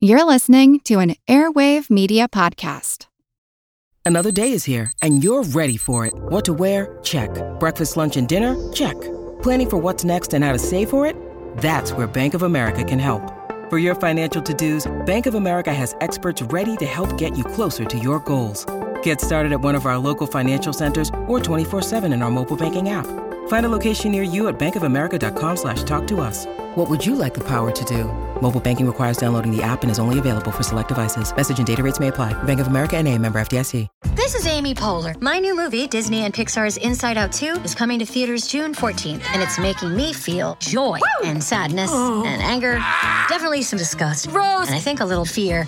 You're listening to an Airwave Media Podcast. Another day is here, and you're ready for it. What to wear? Check. Breakfast, lunch, and dinner? Check. Planning for what's next and how to save for it? That's where Bank of America can help. For your financial to-dos, Bank of America has experts ready to help get you closer to your goals. Get started at one of our local financial centers or 24/7 in our mobile banking app. Find a location near you at bankofamerica.com/talktous. What would you like the power to do? Mobile banking requires downloading the app and is only available for select devices. Message and data rates may apply. Bank of America N.A., member FDIC. This is Amy Poehler. My new movie, Disney and Pixar's Inside Out 2, is coming to theaters June 14th, and it's making me feel joy and sadness and anger, definitely some disgust, Rose, and I think a little fear.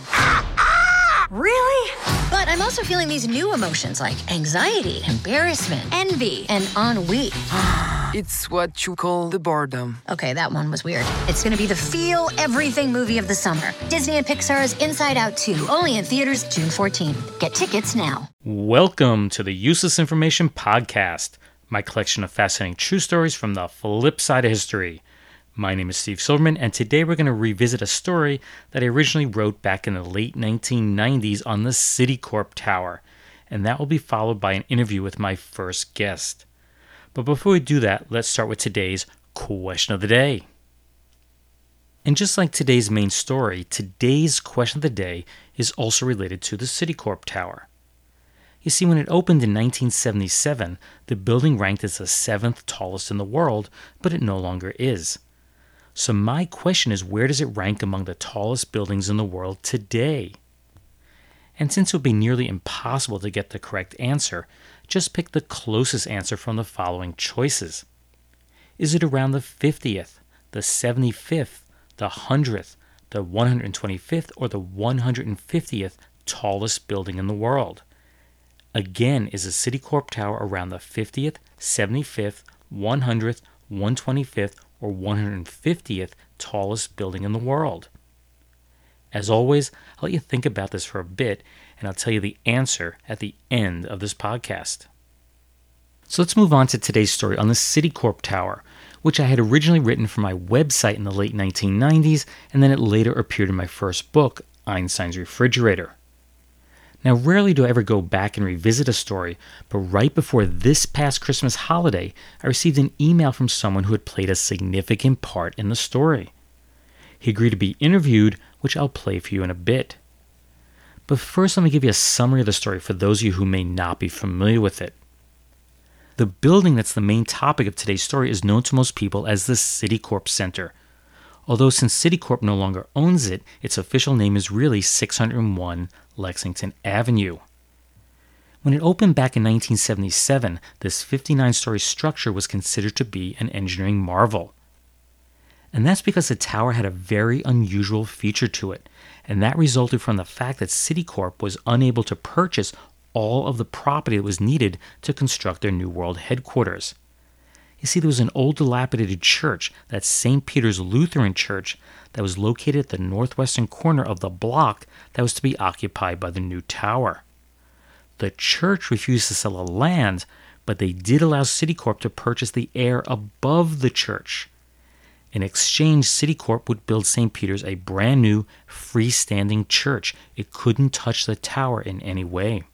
Really? But I'm also feeling these new emotions like anxiety, embarrassment, envy, and ennui. It's what you call the boredom. Okay, that one was weird. It's going to be the feel everything movie of the summer. Disney and Pixar's Inside Out 2, only in theaters June 14th. Get tickets now. Welcome to the Useless Information Podcast, my collection of fascinating true stories from the flip side of history. My name is Steve Silverman, and today we're going to revisit a story that I originally wrote back in the late 1990s on the Citicorp Tower, and that will be followed by an interview with my first guest. But before we do that, let's start with today's question of the day. And just like today's main story, today's question of the day is also related to the Citicorp Tower. You see, when it opened in 1977, the building ranked as the 7th tallest in the world, but it no longer is. So my question is, where does it rank among the tallest buildings in the world today? And since it would be nearly impossible to get the correct answer, just pick the closest answer from the following choices. Is it around the 50th, the 75th, the 100th, the 125th, or the 150th tallest building in the world? Again, is the Citicorp Tower around the 50th, 75th, 100th, 125th, or 150th tallest building in the world? As always, I'll let you think about this for a bit, and I'll tell you the answer at the end of this podcast. So let's move on to today's story on the Citicorp Tower, which I had originally written for my website in the late 1990s, and then it later appeared in my first book, Einstein's Refrigerator. Now, rarely do I ever go back and revisit a story, but right before this past Christmas holiday, I received an email from someone who had played a significant part in the story. He agreed to be interviewed, which I'll play for you in a bit. But first, let me give you a summary of the story for those of you who may not be familiar with it. The building that's the main topic of today's story is known to most people as the Citicorp Center. Although since Citicorp no longer owns it, its official name is really 601 Lexington Avenue. When it opened back in 1977, this 59-story structure was considered to be an engineering marvel. And that's because the tower had a very unusual feature to it, and that resulted from the fact that Citicorp was unable to purchase all of the property that was needed to construct their New World headquarters. You see, there was an old dilapidated church, that St. Peter's Lutheran Church, that was located at the northwestern corner of the block that was to be occupied by the new tower. The church refused to sell the land, but they did allow Citicorp to purchase the air above the church. In exchange, Citicorp would build St. Peter's a brand new, freestanding church. It couldn't touch the tower in any way.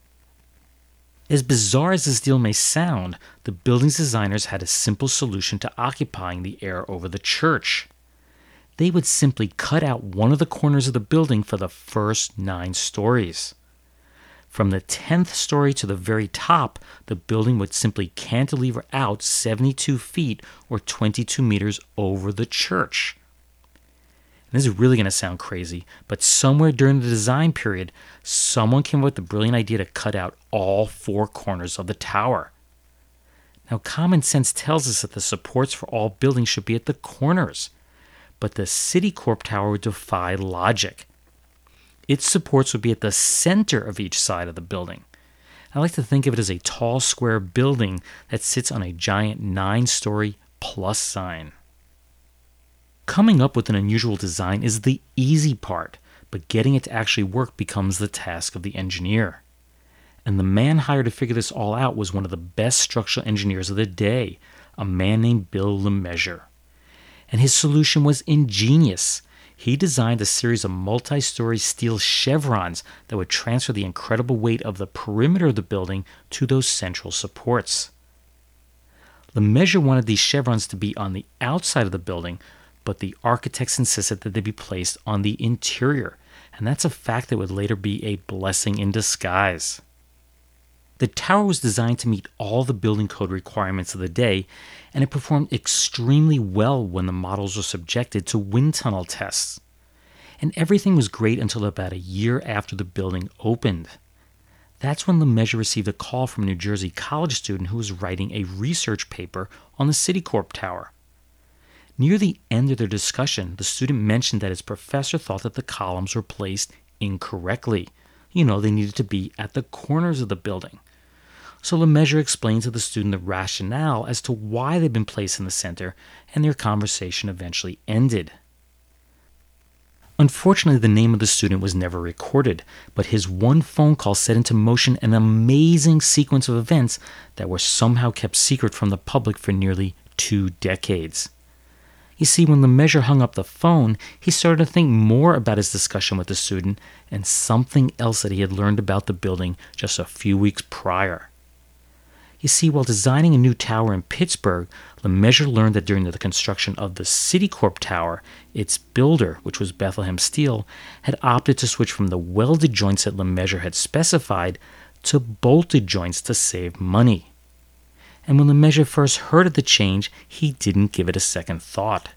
As bizarre as this deal may sound, the building's designers had a simple solution to occupying the air over the church. They would simply cut out one of the corners of the building for the first 9 stories. From the 10th story to the very top, the building would simply cantilever out 72 feet or 22 meters over the church. And this is really going to sound crazy, but somewhere during the design period, someone came up with the brilliant idea to cut out all 4 corners of the tower. Now, common sense tells us that the supports for all buildings should be at the corners, but the Citicorp Tower would defy logic. Its supports would be at the center of each side of the building. I like to think of it as a tall, square building that sits on a giant 9-story plus sign. Coming up with an unusual design is the easy part, but getting it to actually work becomes the task of the engineer. And the man hired to figure this all out was one of the best structural engineers of the day, a man named Bill LeMessurier. And his solution was ingenious. he designed a series of multi-story steel chevrons that would transfer the incredible weight of the perimeter of the building to those central supports. Lemessurier wanted these chevrons to be on the outside of the building, but the architects insisted that they be placed on the interior, and that's a fact that would later be a blessing in disguise. The tower was designed to meet all the building code requirements of the day, and it performed extremely well when the models were subjected to wind tunnel tests. And everything was great until about a year after the building opened. That's when Lemessurier received a call from a New Jersey college student who was writing a research paper on the Citicorp Tower. Near the end of their discussion, the student mentioned that his professor thought that the columns were placed incorrectly. They needed to be at the corners of the building. So Lemessurier explained to the student the rationale as to why they'd been placed in the center, and their conversation eventually ended. Unfortunately, the name of the student was never recorded, but his one phone call set into motion an amazing sequence of events that were somehow kept secret from the public for nearly 2 decades. You see, when Lemessurier hung up the phone, he started to think more about his discussion with the student and something else that he had learned about the building just a few weeks prior. You see, while designing a new tower in Pittsburgh, Lemessurier learned that during the construction of the Citicorp Tower, its builder, which was Bethlehem Steel, had opted to switch from the welded joints that Lemessurier had specified to bolted joints to save money. And when Lemessurier first heard of the change, he didn't give it a second thought.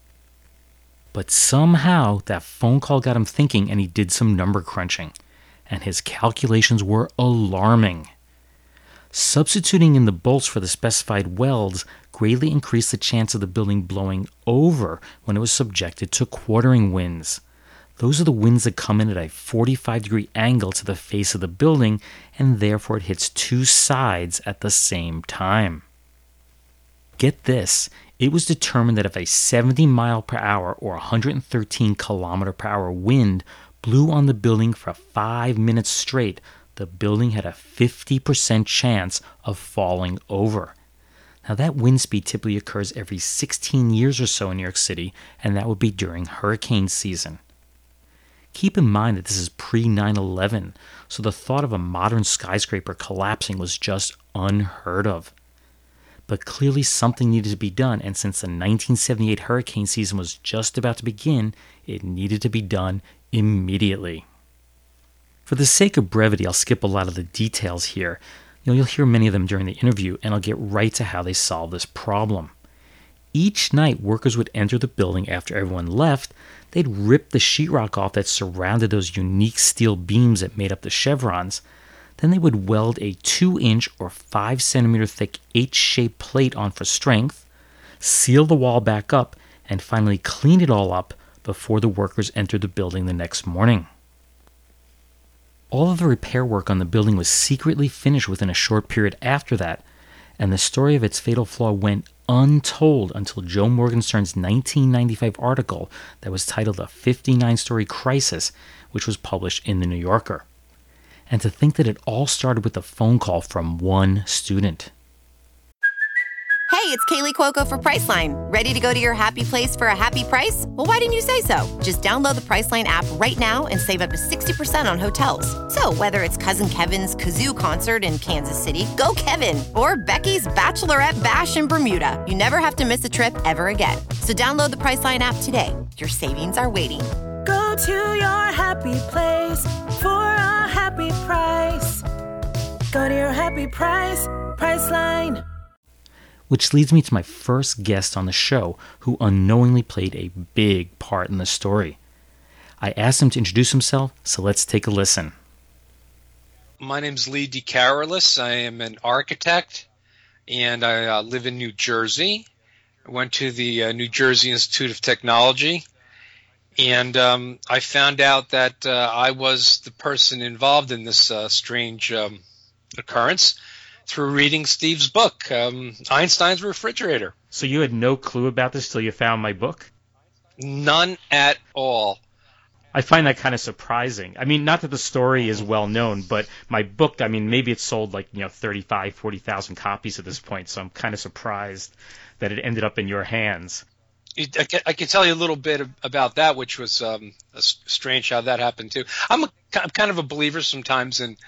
But somehow that phone call got him thinking, and he did some number crunching, and his calculations were alarming. Substituting in the bolts for the specified welds greatly increased the chance of the building blowing over when it was subjected to quartering winds. Those are the winds that come in at a 45-degree angle to the face of the building, and therefore it hits 2 sides at the same time. Get this, it was determined that if a 70 mile per hour or 113 kilometer per hour wind blew on the building for 5 minutes straight, the building had a 50% chance of falling over. Now that wind speed typically occurs every 16 years or so in New York City, and that would be during hurricane season. Keep in mind that this is pre-9/11, so the thought of a modern skyscraper collapsing was just unheard of. But clearly something needed to be done, and since the 1978 hurricane season was just about to begin, it needed to be done immediately. For the sake of brevity, I'll skip a lot of the details here. You'll hear many of them during the interview, and I'll get right to how they solved this problem. Each night, workers would enter the building after everyone left. They'd rip the sheetrock off that surrounded those unique steel beams that made up the chevrons. Then they would weld a 2-inch or 5-centimeter thick H-shaped plate on for strength, seal the wall back up, and finally clean it all up before the workers entered the building the next morning. All of the repair work on the building was secretly finished within a short period after that, and the story of its fatal flaw went untold until Joe Morgenstern's 1995 article that was titled A 59-Story Crisis, which was published in The New Yorker. And to think that it all started with a phone call from one student. Hey, it's Kaylee Cuoco for Priceline. Ready to go to your happy place for a happy price? Well, why didn't you say so? Just download the Priceline app right now and save up to 60% on hotels. So whether it's Cousin Kevin's Kazoo Concert in Kansas City, go Kevin, or Becky's Bachelorette Bash in Bermuda, you never have to miss a trip ever again. So download the Priceline app today. Your savings are waiting. Go to your happy place for a happy price. Go to your happy price, Priceline. Which leads me to my first guest on the show, who unknowingly played a big part in the story. I asked him to introduce himself, so let's take a listen. My name's Lee DeCarolis. I am an architect, and I live in New Jersey. I went to the New Jersey Institute of Technology, and I found out that I was the person involved in this strange occurrence through reading Steve's book, Einstein's Refrigerator. So you had no clue about this till you found my book? None at all. I find that kind of surprising. I mean, not that the story is well known, but my book, I mean, maybe it sold 35, 40,000 copies at this point, so I'm kind of surprised that it ended up in your hands. I can tell you a little bit about that, which was strange how that happened too. I'm kind of a believer sometimes in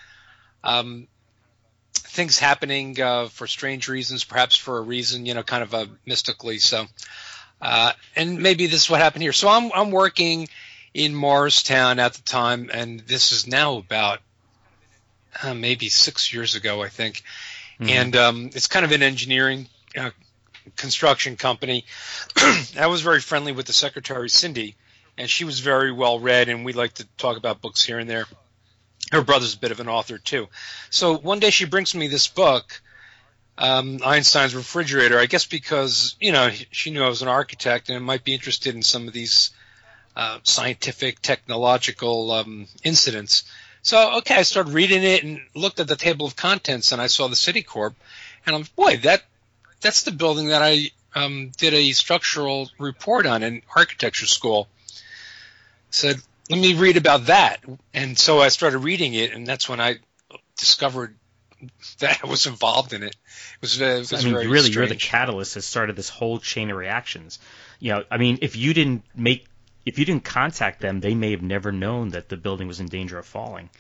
things happening for strange reasons, perhaps for a reason, kind of mystically. So, and maybe this is what happened here. So I'm working in Morristown at the time, and this is now about maybe 6 years ago, I think. Mm-hmm. And it's kind of an engineering construction company. I was very friendly with the secretary, Cindy, and she was very well read, and we like to talk about books here and there. Her brother's a bit of an author too. So one day she brings me this book, Einstein's Refrigerator, I guess because, she knew I was an architect and might be interested in some of these scientific, technological incidents. So, okay, I started reading it and looked at the table of contents, and I saw the Citicorp, and I'm, boy, that's the building that I did a structural report on in architecture school. Said, let me read about that. And so I started reading it, and that's when I discovered that I was involved in it. It was very really, strange. You're the catalyst that started this whole chain of reactions. If you didn't contact them, they may have never known that the building was in danger of falling.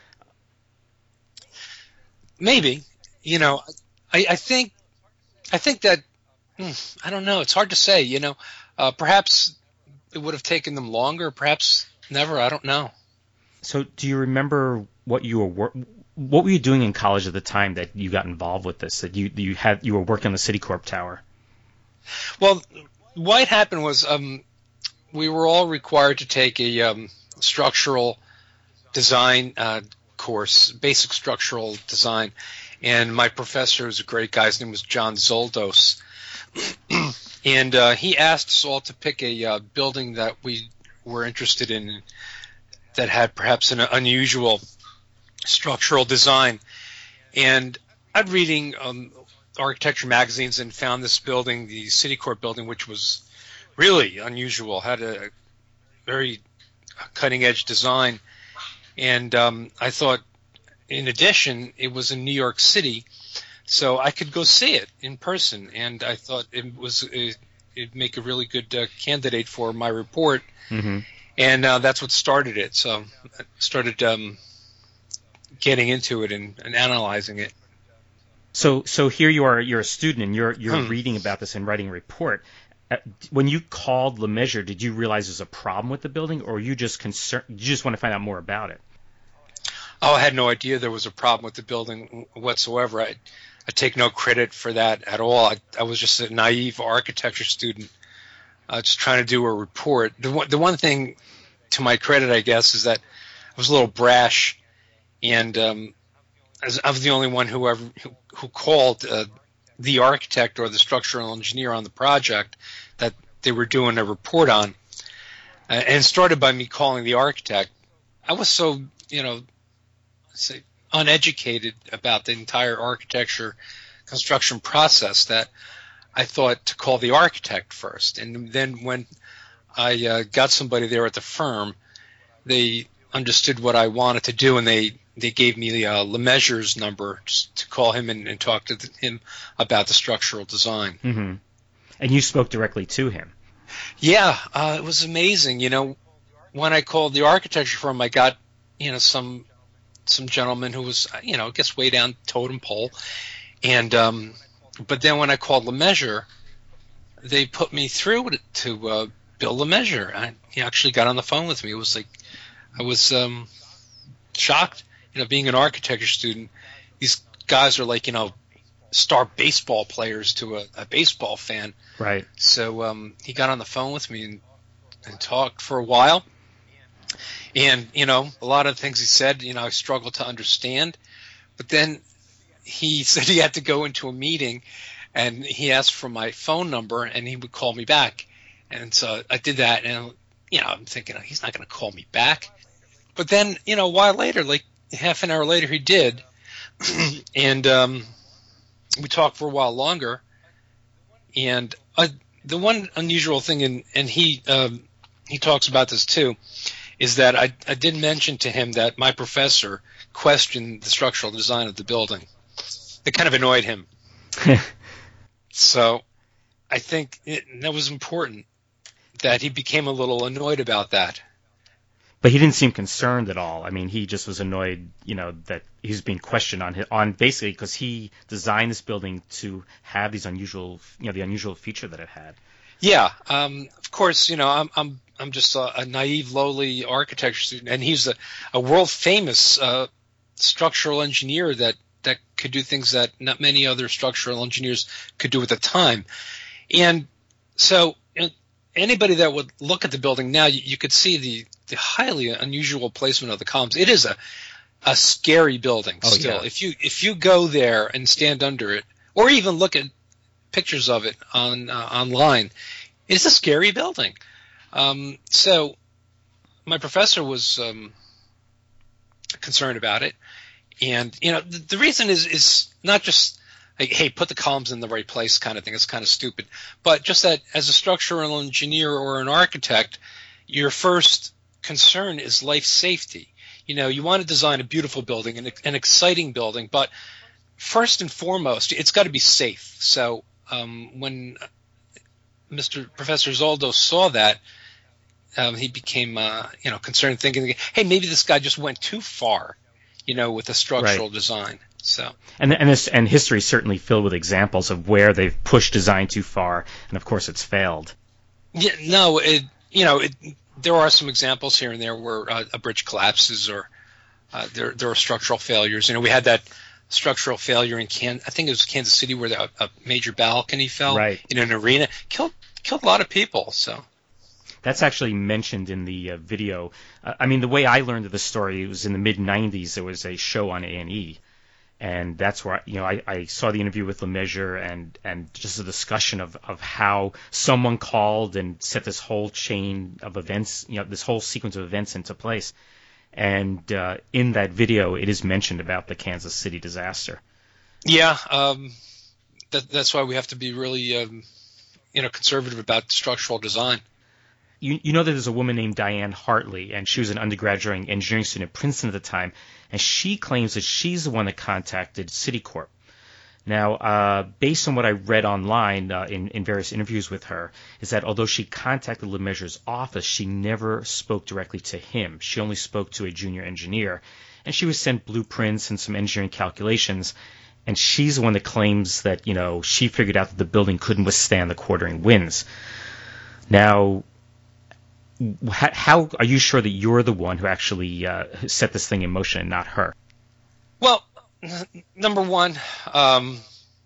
Maybe. I think that, I don't know. It's hard to say, perhaps it would have taken them longer, perhaps never. I don't know. So do you remember what were you doing in college at the time that you got involved with this, that you were working on the Citicorp Tower? Well, what happened was we were all required to take a structural design course, basic structural design. And my professor was a great guy. His name was John Zoldos. And he asked us all to pick a building that we were interested in that had perhaps an unusual structural design. And I'd reading architecture magazines and found this building, the Citicorp building, which was really unusual, had a very cutting-edge design. And I thought, in addition, it was in New York City, so I could go see it in person, and I thought it'd make a really good candidate for my report, mm-hmm. And that's what started it. So I started getting into it and analyzing it. So here you are, you're a student, and you're reading about this and writing a report. When you called Lemessurier, did you realize there's a problem with the building, or were you just concerned? You just want to find out more about it? Oh, I had no idea there was a problem with the building whatsoever. I take no credit for that at all. I was just a naive architecture student, just trying to do a report. The one thing, to my credit, I guess, is that I was a little brash, and I was the only one who called the architect or the structural engineer on the project that they were doing a report on, and started by me calling the architect. I was so, uneducated about the entire architecture construction process that I thought to call the architect first. And then when I got somebody there at the firm, they understood what I wanted to do, and they gave me Lemessurier's number to call him and talk to him about the structural design. Mm-hmm. And you spoke directly to him. Yeah, it was amazing. When I called the architecture firm, I got some gentleman who was, I guess way down totem pole. And but then when I called Lemessurier, they put me through to Bill Lemessurier. He actually got on the phone with me. It was like I was shocked. Being an architecture student, these guys are like, star baseball players to a baseball fan. Right. So he got on the phone with me and talked for a while. And, a lot of things he said, I struggled to understand. But then he said he had to go into a meeting, and he asked for my phone number, and he would call me back. And so I did that, and, I'm thinking, he's not going to call me back. But then, a while later, like half an hour later, he did. And we talked for a while longer. And the one unusual thing, and he talks about this too, is that I did mention to him that my professor questioned the structural design of the building. It kind of annoyed him. So I think that was important. that he became a little annoyed about that. But he didn't seem concerned at all. I mean, he just was annoyed, that he was being questioned on basically because he designed this building to have these unusual, the unusual feature that it had. Yeah, of course, I'm just a naive, lowly architecture student, and he's a world famous structural engineer that could do things that not many other structural engineers could do at the time. And so anybody that would look at the building now, you could see the highly unusual placement of the columns. It is a scary building still. Yeah. If you go there and stand under it, or even look at pictures of it online, it's a scary building. So my professor was concerned about it. And, the reason is not just like, hey, put the columns in the right place kind of thing. It's kind of stupid. But just that as a structural engineer or an architect, your first concern is life safety. You want to design a beautiful building, an exciting building, but first and foremost, it's got to be safe. So when Professor Zoldo saw that, he became concerned, thinking, hey, maybe this guy just went too far, with the structural design. So and history is certainly filled with examples of where they've pushed design too far, and of course it's failed. Yeah, no, there are some examples here and there where a bridge collapses, or there are structural failures. We had that structural failure in I think it was Kansas City, where a major balcony fell in an arena, killed a lot of people. So. That's actually mentioned in the video. The way I learned of the story, it was in the mid-'90s. There was a show on A&E, and that's where I saw the interview with Lemessurier and just a discussion of how someone called and set this whole chain of events, this whole sequence of events into place. And in that video, it is mentioned about the Kansas City disaster. Yeah, that's why we have to be really conservative about structural design. You know that there's a woman named Diane Hartley, and she was an undergraduate engineering student at Princeton at the time, and she claims that she's the one that contacted Citicorp. Now, based on what I read online in various interviews with her, is that although she contacted Lemesureur's office, she never spoke directly to him. She only spoke to a junior engineer, and she was sent blueprints and some engineering calculations, and she's the one that claims that, she figured out that the building couldn't withstand the quartering winds. Now, how are you sure that you're the one who actually set this thing in motion and not her? Well, number one, I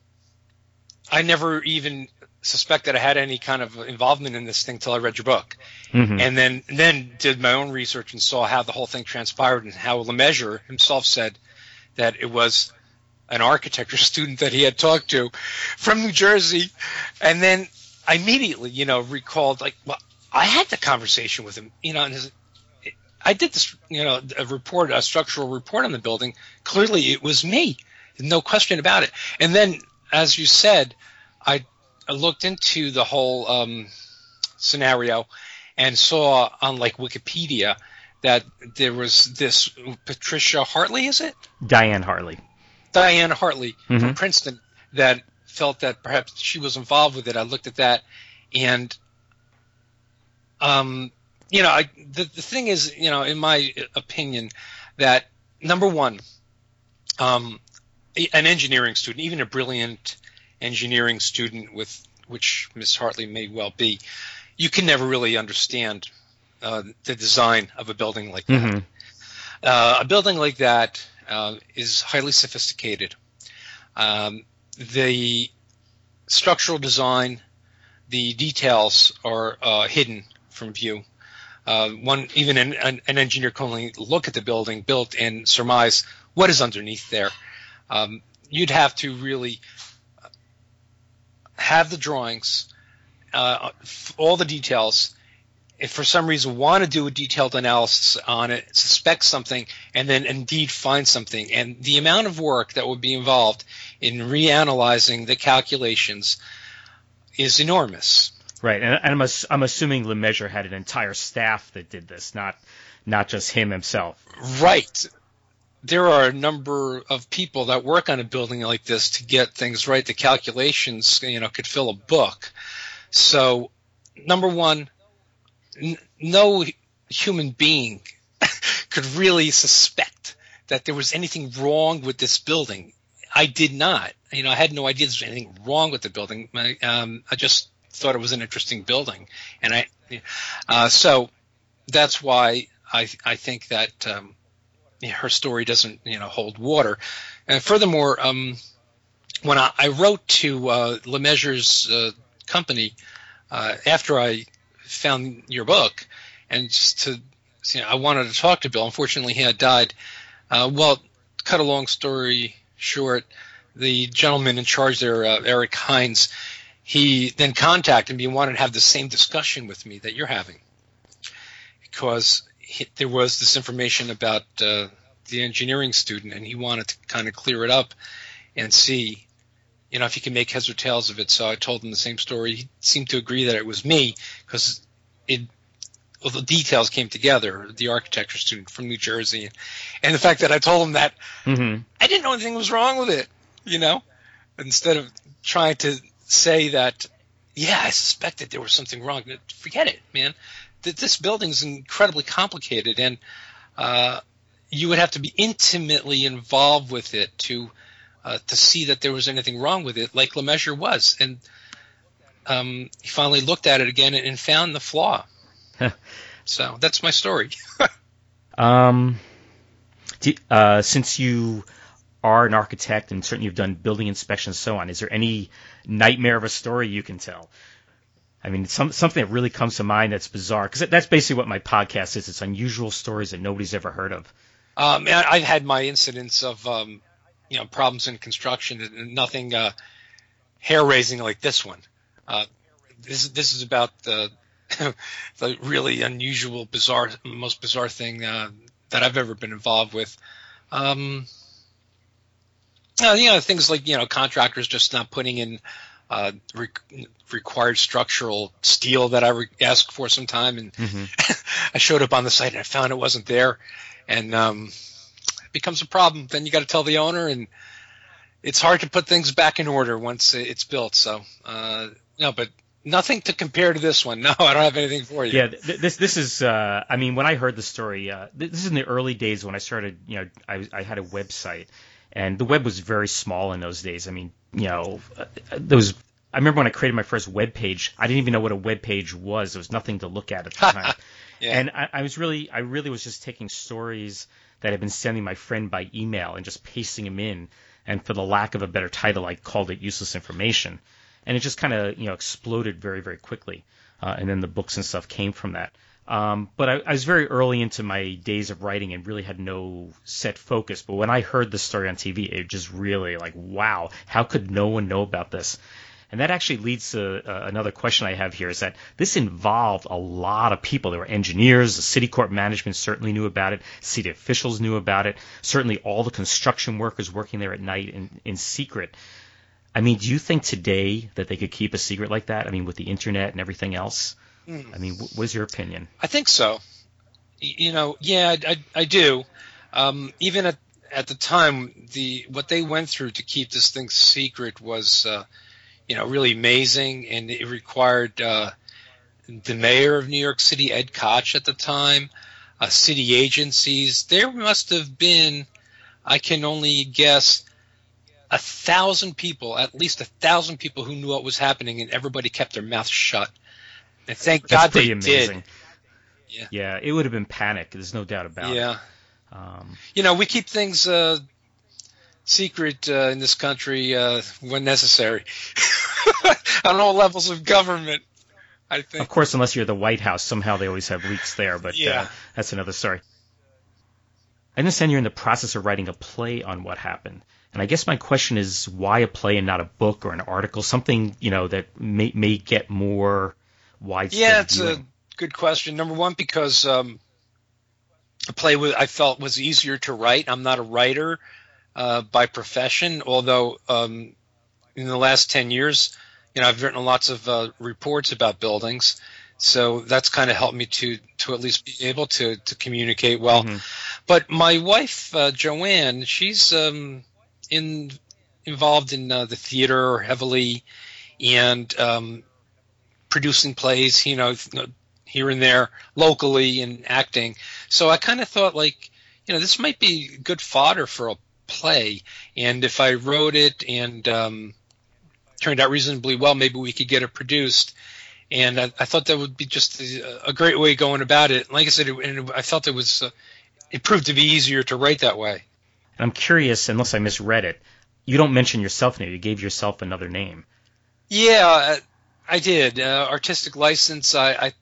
never even suspected I had any kind of involvement in this thing till I read your book. Mm-hmm. And then did my own research and saw how the whole thing transpired, and how Lemessurier himself said that it was an architecture student that he had talked to from New Jersey. And then I immediately, recalled, I had the conversation with him, and I did this, a structural report on the building. Clearly it was me, no question about it. And then, as you said, I looked into the whole scenario and saw on Wikipedia that there was this Patricia Hartley, is it? Diane Hartley mm-hmm. from Princeton, that felt that perhaps she was involved with it. I looked at that, and the thing is, in my opinion, that number one, an engineering student, even a brilliant engineering student, which Miss Hartley may well be, you can never really understand the design of a building like that. Mm-hmm. A building like that is highly sophisticated. The structural design, the details are hidden from view. Even an engineer can only look at the building built and surmise what is underneath there. You'd have to really have the drawings, all the details. If for some reason want to do a detailed analysis on it, suspect something, and then indeed find something, and the amount of work that would be involved in reanalyzing the calculations is enormous. Right, and I'm assuming Lemessurier had an entire staff that did this, not just him himself. Right. There are a number of people that work on a building like this to get things right. The calculations, could fill a book. So, number one, no human being could really suspect that there was anything wrong with this building. I did not. I had no idea there was anything wrong with the building. I just thought it was an interesting building, and so that's why I think that her story doesn't hold water. And furthermore, when I wrote to Lemesure's company after I found your book, and just I wanted to talk to Bill. Unfortunately, he had died. Cut a long story short, the gentleman in charge there, Eric Hines, he then contacted me and wanted to have the same discussion with me that you're having, because there was this information about the engineering student, and he wanted to kind of clear it up and see, if he can make heads or tails of it. So I told him the same story. He seemed to agree that it was me, because the details came together, the architecture student from New Jersey, and the fact that I told him that I didn't know anything was wrong with it, instead of trying to say that, I suspected there was something wrong. Forget it, man. This building's incredibly complicated, and you would have to be intimately involved with it to see that there was anything wrong with it, like Lemessurier was. And he finally looked at it again and found the flaw. So that's my story. Since you are an architect and certainly you've done building inspections and so on, is there any nightmare of a story you can tell? I mean, something that really comes to mind that's bizarre, because that's basically what my podcast is. It's unusual stories that nobody's ever heard of. I've had my incidents of problems in construction, and nothing hair-raising like this one. This is about the really unusual, bizarre, most bizarre thing that I've ever been involved with. Things like contractors just not putting in required structural steel that I asked for some time, and I showed up on the site and I found it wasn't there, and it becomes a problem. Then you got to tell the owner, and it's hard to put things back in order once it's built. So but nothing to compare to this one. No, I don't have anything for you. Yeah, this is. When I heard the story, this is in the early days when I started. I had a website, and the web was very small in those days. I remember when I created my first web page, I didn't even know what a web page was. There was nothing to look at the time. Yeah. And I really was just taking stories that I'd been sending my friend by email and just pasting them in. And for the lack of a better title, I called it Useless Information. And it just kind of, exploded very, very quickly. And then the books and stuff came from that. But I was very early into my days of writing and really had no set focus. But when I heard the story on TV, it just really wow, how could no one know about this? And that actually leads to another question I have here, is that this involved a lot of people. There were engineers, the city court management certainly knew about it, city officials knew about it, certainly all the construction workers working there at night in secret. Do you think today that they could keep a secret like that? With the internet and everything else? What's your opinion? I think so. I do. Even at the time, what they went through to keep this thing secret was really amazing, and it required the mayor of New York City, Ed Koch, at the time, city agencies. There must have been, I can only guess, 1,000 people, at least 1,000 people who knew what was happening, and everybody kept their mouth shut. And thank God they did. Yeah, it would have been panic. There's no doubt about it. Yeah. We keep things secret in this country when necessary. On all levels of government, I think. Of course, unless you're the White House, somehow they always have leaks there, but that's another story. I understand you're in the process of writing a play on what happened. And I guess my question is, why a play and not a book or an article, something, that may get more widespread Yeah, it's viewing? a good question. Number one, because a play I felt was easier to write. I'm not a writer by profession, although in the last 10 years, I've written lots of reports about buildings. So that's kind of helped me to at least be able to communicate well. But my wife, Joanne, she's involved in the theater heavily, and producing plays, here and there locally and acting. So I kind of thought, like, this might be good fodder for a play. And if I wrote it and turned out reasonably well, maybe we could get it produced. And I thought that would be just a great way of going about it. Like I said, I felt it proved to be easier to write that way. And I'm curious, unless I misread it, you don't mention yourself now. You gave yourself another name. Yeah, I did. Artistic license. I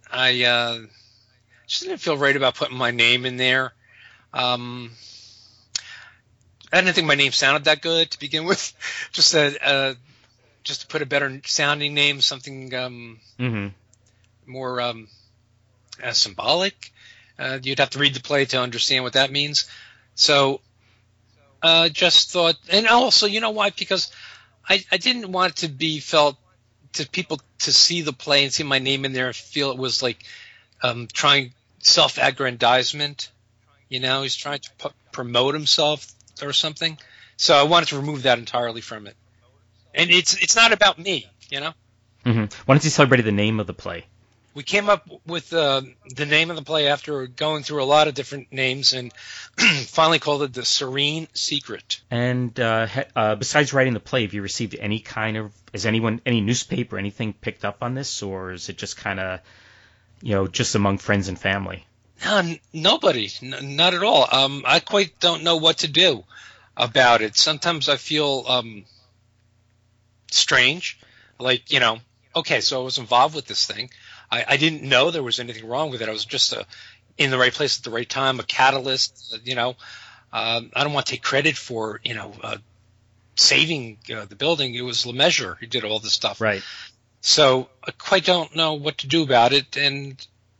just didn't feel right about putting my name in there. I didn't think my name sounded that good to begin with. Just to put a better sounding name, something more symbolic. You'd have to read the play to understand what that means. So just thought, and also, you know why? Because I didn't want it to be felt to people to see the play and see my name in there and feel it was like trying self-aggrandizement. He's trying to promote himself or something. So I wanted to remove that entirely from it. And it's not about me, Mm-hmm. Why don't you tell everybody the name of the play? We came up with the name of the play after going through a lot of different names and finally called it The Serene Secret. And besides writing the play, have you received any newspaper, anything picked up on this, or is it just kind of, just among friends and family? Nobody, not at all. I quite don't know what to do about it. Sometimes I feel strange, like, okay, so I was involved with this thing. I didn't know there was anything wrong with it. I was just in the right place at the right time, a catalyst. I don't want to take credit for saving the building. It was Lemessurier who did all this stuff. Right. So I quite don't know what to do about it, and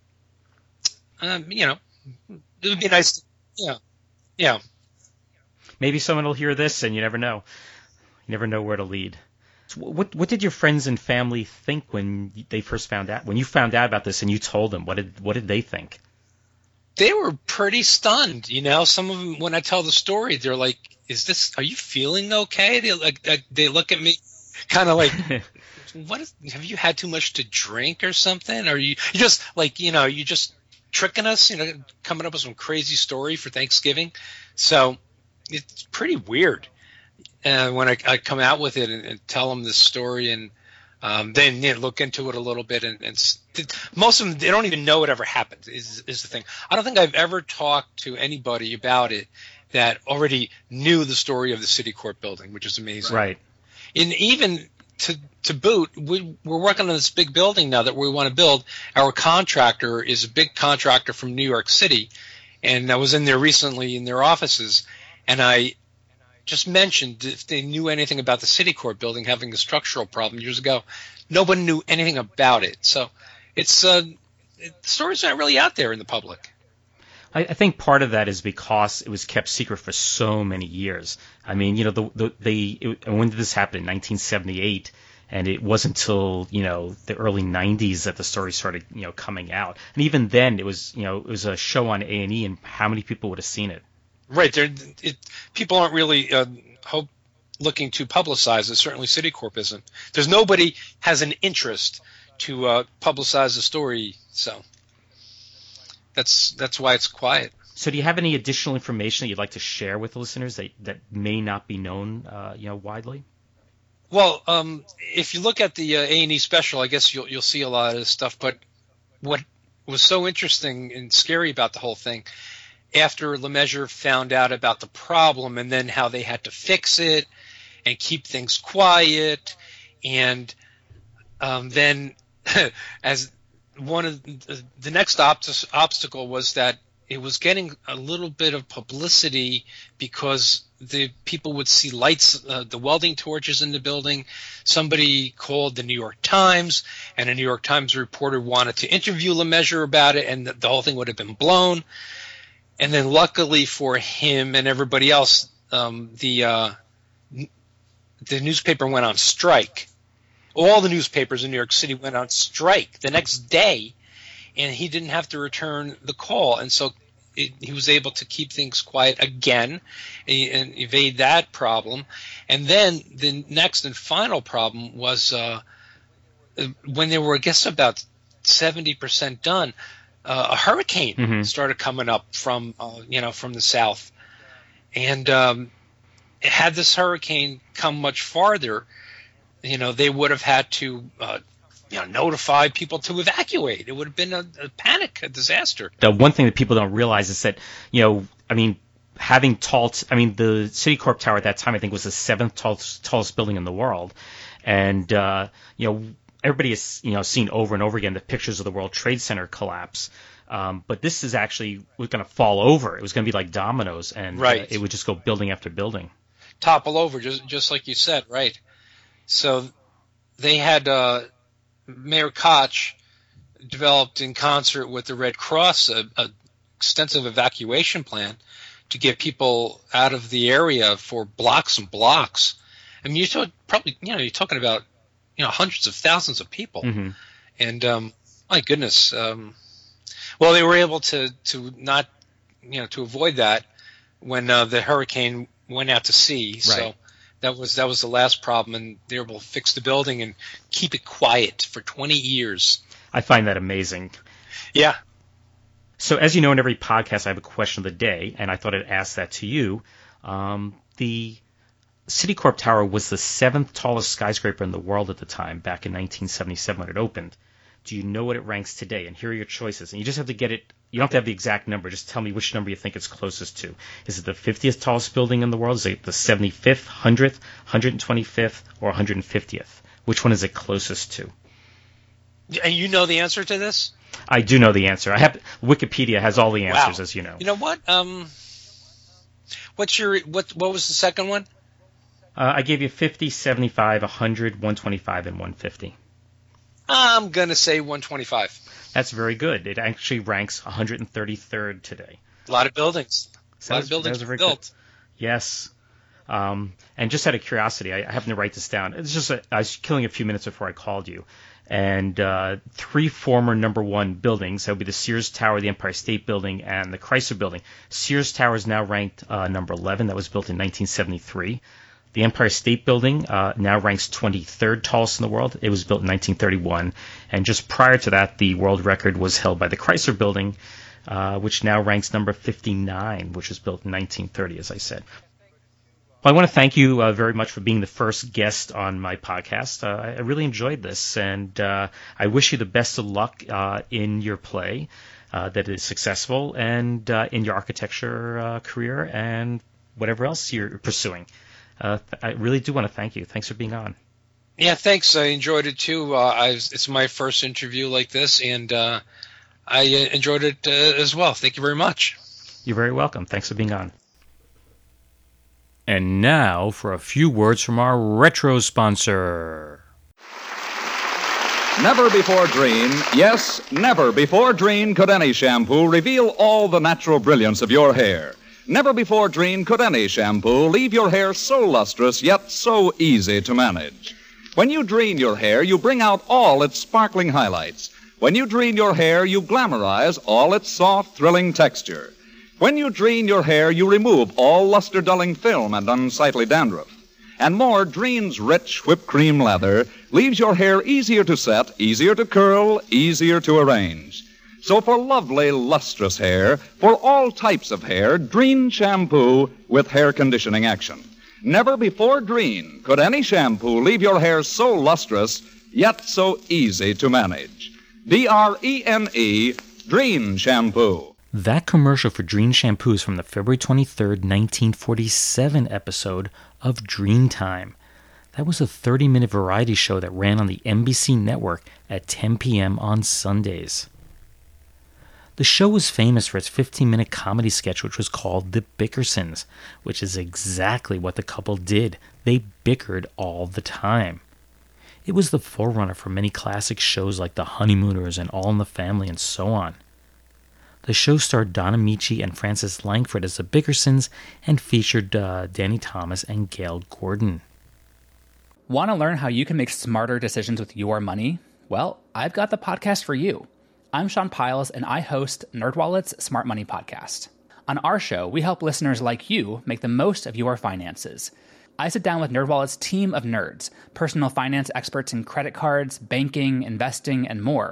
it would be nice. Yeah. Maybe someone will hear this, and you never know. You never know where to lead. What did your friends and family think when they first found out? When you found out about this and you told them, what did they think? They were pretty stunned. Some of them, when I tell the story, they're like, are you feeling okay? They look at me kind of like, have you had too much to drink or something? Or you just like, you just tricking us, coming up with some crazy story for Thanksgiving. So it's pretty weird. When I come out with it and tell them this story, and then look into it a little bit, and most of them, they don't even know what ever happened, is the thing. I don't think I've ever talked to anybody about it that already knew the story of the City Court building, which is amazing. Right. And even to boot, we're working on this big building now that we want to build. Our contractor is a big contractor from New York City, and I was in there recently in their offices, and I just mentioned if they knew anything about the City Court building having a structural problem years ago. Nobody knew anything about it. So it's the story's not really out there in the public. I think part of that is because it was kept secret for so many years. I mean, when did this happen? In 1978, and it wasn't until the early 90s that the story started coming out. And even then, it was a show on A&E, and how many people would have seen it? Right. People aren't really looking to publicize it. Certainly City Corp isn't. There's nobody has an interest to publicize the story, so that's why it's quiet. So do you have any additional information that you'd like to share with the listeners that may not be known widely? Well, if you look at the A&E special, I guess you'll see a lot of this stuff. But what was so interesting and scary about the whole thing, after Lemessurier found out about the problem and then how they had to fix it and keep things quiet, and then as one of the next obstacle was that it was getting a little bit of publicity because the people would see lights, the welding torches in the building. Somebody called the New York Times, and a New York Times reporter wanted to interview Lemessurier about it, and the whole thing would have been blown. And then luckily for him and everybody else, the newspaper went on strike. All the newspapers in New York City went on strike the next day, and he didn't have to return the call. And so he was able to keep things quiet again and evade that problem. And then the next and final problem was when there were, I guess, about 70% done, a hurricane started coming up from from the south, and had this hurricane come much farther, they would have had to notify people to evacuate. It would have been a panic, a disaster. The one thing that people don't realize is that, having the Citicorp Tower at that time, I think, was the 7th tallest building in the world. And, everybody has, seen over and over again the pictures of the World Trade Center collapse. But this is actually was going to fall over. It was going to be like dominoes, and it would just go building after building. Topple over, just like you said, right. So they had Mayor Koch developed in concert with the Red Cross a extensive evacuation plan to get people out of the area for blocks and blocks. I mean, you're talking about hundreds of thousands of people, and my goodness. Well, they were able to not to avoid that when the hurricane went out to sea. Right. So that was the last problem, and they were able to fix the building and keep it quiet for 20 years. I find that amazing. Yeah. So as you know, in every podcast, I have a question of the day, and I thought I'd ask that to you. The Citicorp Tower was the 7th tallest skyscraper in the world at the time, back in 1977 when it opened. Do you know what it ranks today? And here are your choices. And you just have to get it. You don't have to have the exact number. Just tell me which number you think it's closest to. Is it the 50th tallest building in the world? Is it the 75th, 100th, 125th, or 150th? Which one is it closest to? And you know the answer to this? I do know the answer. Wikipedia has all the answers, as you know. You know what? What was the second one? I gave you 50, 75, 100, 125, and 150. I'm going to say 125. That's very good. It actually ranks 133rd today. A lot of buildings. A lot of buildings were built. Good. Yes. And just out of curiosity, I happened to write this down. It's just I was killing a few minutes before I called you. And 3 former number 1 buildings, that would be the Sears Tower, the Empire State Building, and the Chrysler Building. Sears Tower is now ranked number 11. That was built in 1973. The Empire State Building now ranks 23rd tallest in the world. It was built in 1931. And just prior to that, the world record was held by the Chrysler Building, which now ranks number 59, which was built in 1930, as I said. Well, I want to thank you very much for being the first guest on my podcast. I really enjoyed this, and I wish you the best of luck in your play, that it is successful, and in your architecture career and whatever else you're pursuing. I really do want to thank you. Thanks for being on. Yeah, thanks. I enjoyed it too. It's my first interview like this, and I enjoyed it as well. Thank you very much. You're very welcome. Thanks for being on. And now for a few words from our retro sponsor. Never before Drene, yes, never before Drene could any shampoo reveal all the natural brilliance of your hair. Never before Drene could any shampoo leave your hair so lustrous yet so easy to manage. When you Drene your hair, you bring out all its sparkling highlights. When you Drene your hair, you glamorize all its soft, thrilling texture. When you Drene your hair, you remove all luster-dulling film and unsightly dandruff. And more, Drene's rich whipped cream lather leaves your hair easier to set, easier to curl, easier to arrange. So for lovely, lustrous hair, for all types of hair, Drene shampoo with hair conditioning action. Never before Drene could any shampoo leave your hair so lustrous, yet so easy to manage. D-R-E-N-E, Drene shampoo. That commercial for Drene shampoo is from the February 23rd, 1947 episode of Drene Time. That was a 30-minute variety show that ran on the NBC network at 10 p.m. on Sundays. The show was famous for its 15-minute comedy sketch, which was called The Bickersons, which is exactly what the couple did. They bickered all the time. It was the forerunner for many classic shows like The Honeymooners and All in the Family and so on. The show starred Don Amici and Frances Langford as the Bickersons and featured Danny Thomas and Gail Gordon. Want to learn how you can make smarter decisions with your money? Well, I've got the podcast for you. I'm Sean Piles, and I host NerdWallet's Smart Money Podcast. On our show, we help listeners like you make the most of your finances. I sit down with NerdWallet's team of nerds, personal finance experts in credit cards, banking, investing, and more.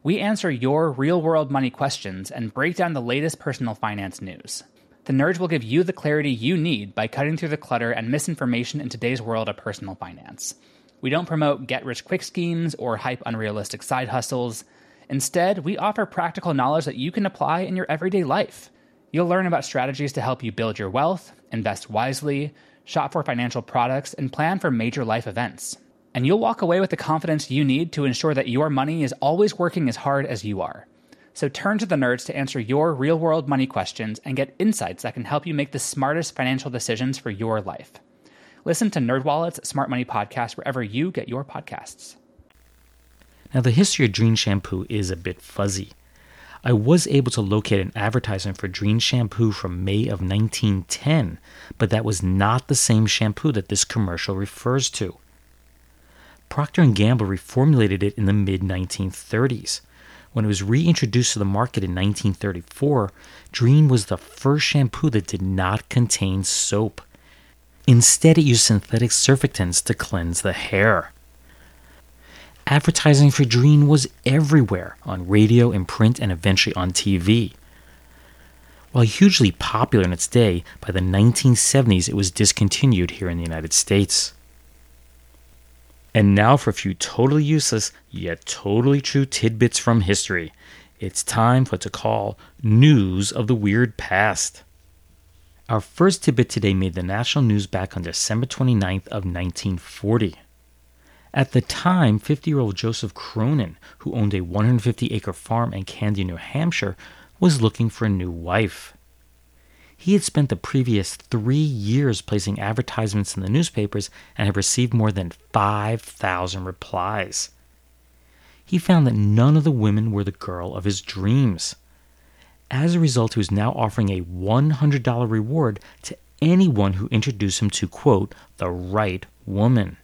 We answer your real-world money questions and break down the latest personal finance news. The Nerds will give you the clarity you need by cutting through the clutter and misinformation in today's world of personal finance. We don't promote get-rich-quick schemes or hype unrealistic side hustles. Instead, we offer practical knowledge that you can apply in your everyday life. You'll learn about strategies to help you build your wealth, invest wisely, shop for financial products, and plan for major life events. And you'll walk away with the confidence you need to ensure that your money is always working as hard as you are. So turn to the Nerds to answer your real-world money questions and get insights that can help you make the smartest financial decisions for your life. Listen to NerdWallet's Smart Money Podcast wherever you get your podcasts. Now, the history of Drene shampoo is a bit fuzzy. I was able to locate an advertisement for Drene shampoo from May of 1910, but that was not the same shampoo that this commercial refers to. Procter & Gamble reformulated it in the mid-1930s. When it was reintroduced to the market in 1934, Drene was the first shampoo that did not contain soap. Instead, it used synthetic surfactants to cleanse the hair. Advertising for Drene was everywhere, on radio, in print, and eventually on TV. While hugely popular in its day, by the 1970s it was discontinued here in the United States. And now for a few totally useless, yet totally true tidbits from history. It's time for what to call News of the Weird Past. Our first tidbit today made the national news back on December 29th of 1940. At the time, 50-year-old Joseph Cronin, who owned a 150-acre farm in Candy, New Hampshire, was looking for a new wife. He had spent the previous 3 years placing advertisements in the newspapers and had received more than 5,000 replies. He found that none of the women were the girl of his dreams. As a result, he was now offering a $100 reward to anyone who introduced him to, quote, the right woman.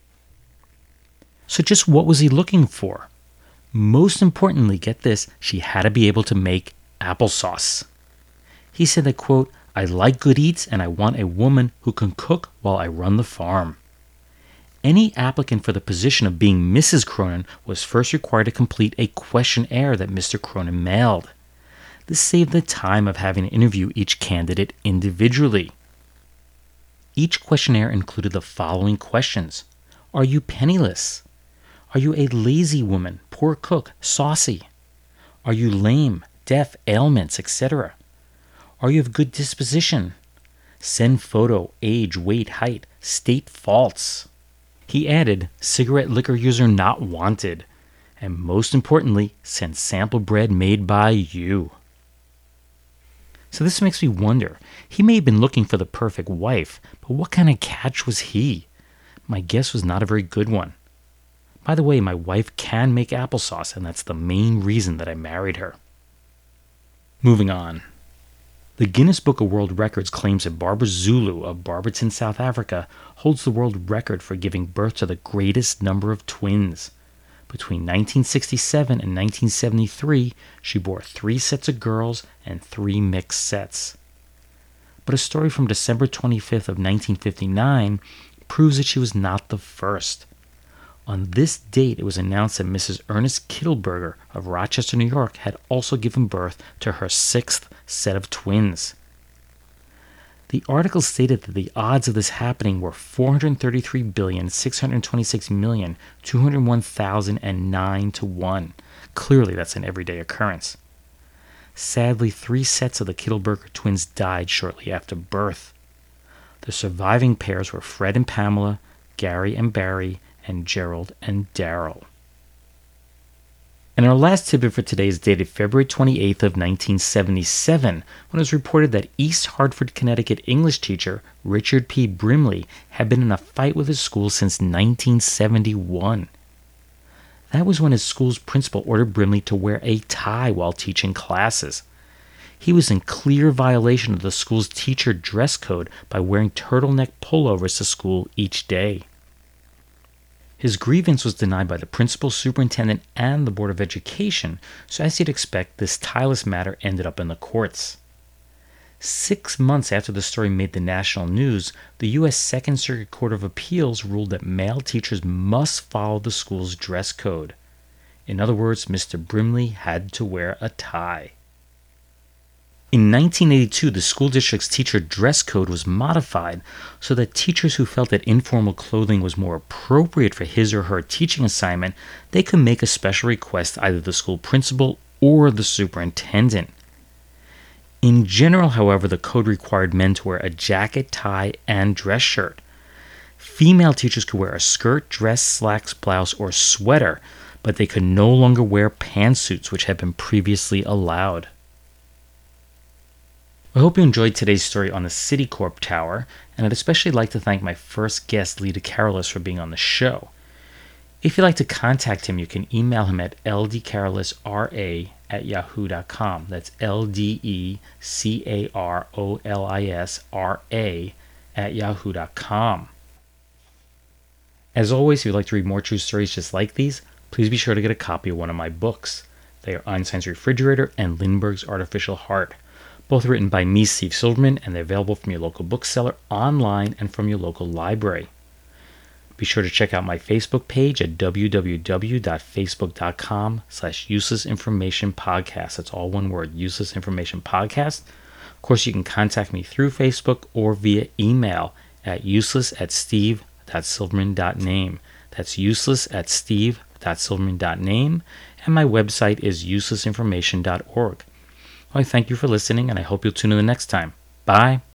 So just what was he looking for? Most importantly, get this, she had to be able to make applesauce. He said that, quote, I like good eats and I want a woman who can cook while I run the farm. Any applicant for the position of being Mrs. Cronin was first required to complete a questionnaire that Mr. Cronin mailed. This saved the time of having to interview each candidate individually. Each questionnaire included the following questions. Are you penniless? Are you a lazy woman, poor cook, saucy? Are you lame, deaf, ailments, etc.? Are you of good disposition? Send photo, age, weight, height, state faults. He added, cigarette liquor user not wanted. And most importantly, send sample bread made by you. So this makes me wonder, he may have been looking for the perfect wife, but what kind of catch was he? My guess was not a very good one. By the way, my wife can make applesauce, and that's the main reason that I married her. Moving on. The Guinness Book of World Records claims that Barbara Zulu of Barberton, South Africa, holds the world record for giving birth to the greatest number of twins. Between 1967 and 1973, she bore 3 sets of girls and 3 mixed sets. But a story from December 25th of 1959 proves that she was not the first. On this date, it was announced that Mrs. Ernest Kittleberger of Rochester, New York, had also given birth to her 6th set of twins. The article stated that the odds of this happening were 433,626,201,009 to 1. Clearly, that's an everyday occurrence. Sadly, 3 sets of the Kittleberger twins died shortly after birth. The surviving pairs were Fred and Pamela, Gary and Barry, and Gerald and Daryl. And our last tidbit for today is dated February 28th of 1977, when it was reported that East Hartford, Connecticut English teacher Richard P. Brimley had been in a fight with his school since 1971. That was when his school's principal ordered Brimley to wear a tie while teaching classes. He was in clear violation of the school's teacher dress code by wearing turtleneck pullovers to school each day. His grievance was denied by the principal, superintendent, and the Board of Education, so as you'd expect, this tieless matter ended up in the courts. 6 months after the story made the national news, the U.S. Second Circuit Court of Appeals ruled that male teachers must follow the school's dress code. In other words, Mr. Brimley had to wear a tie. In 1982, the school district's teacher dress code was modified so that teachers who felt that informal clothing was more appropriate for his or her teaching assignment, they could make a special request to either the school principal or the superintendent. In general, however, the code required men to wear a jacket, tie, and dress shirt. Female teachers could wear a skirt, dress, slacks, blouse, or sweater, but they could no longer wear pantsuits, which had been previously allowed. I hope you enjoyed today's story on the Citicorp Tower, and I'd especially like to thank my first guest, Lee DeCarolis, for being on the show. If you'd like to contact him, you can email him at ldcarolisra@yahoo.com. That's LDECAROLISRA@yahoo.com. As always, if you'd like to read more true stories just like these, please be sure to get a copy of one of my books. They are Einstein's Refrigerator and Lindbergh's Artificial Heart. Both written by me, Steve Silverman, and they're available from your local bookseller, online, and from your local library. Be sure to check out my Facebook page at www.facebook.com/uselessinformationpodcast. That's all one word, Useless Information Podcast. Of course, you can contact me through Facebook or via email at useless@steve.silverman.name. That's useless@steve.silverman.name. And my website is uselessinformation.org. I thank you for listening, and I hope you'll tune in the next time. Bye.